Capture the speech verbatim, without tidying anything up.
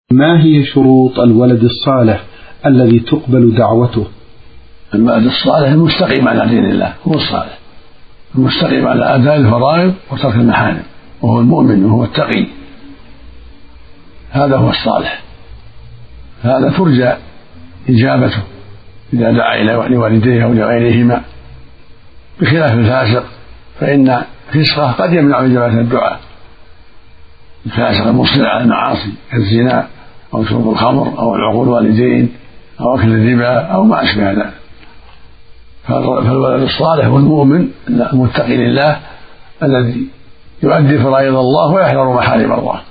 ما هي شروط الولد الصالح الذي تقبل دعوته؟ الولد الصالح المستقيم على دين الله هو الصالح، المستقيم على أداء الفرائض وترك المحارم، وهو المؤمن وهو التقي، هذا هو الصالح، هذا ترجى إجابته إذا دعا إلى لوالديه أو لغيرهما، بخلاف الفاسق فإن فسقه قد يمنع إجابة الدعاء. الفاسق المصر على المعاصي كالزنا أو شرب الخمر أو عقوق الوالدين أو أكل الربا أو ما أشبه ذلك. فالولد الصالح هو المؤمن المتقي لله الذي يؤدي فرائض الله ويحذر محارم الله.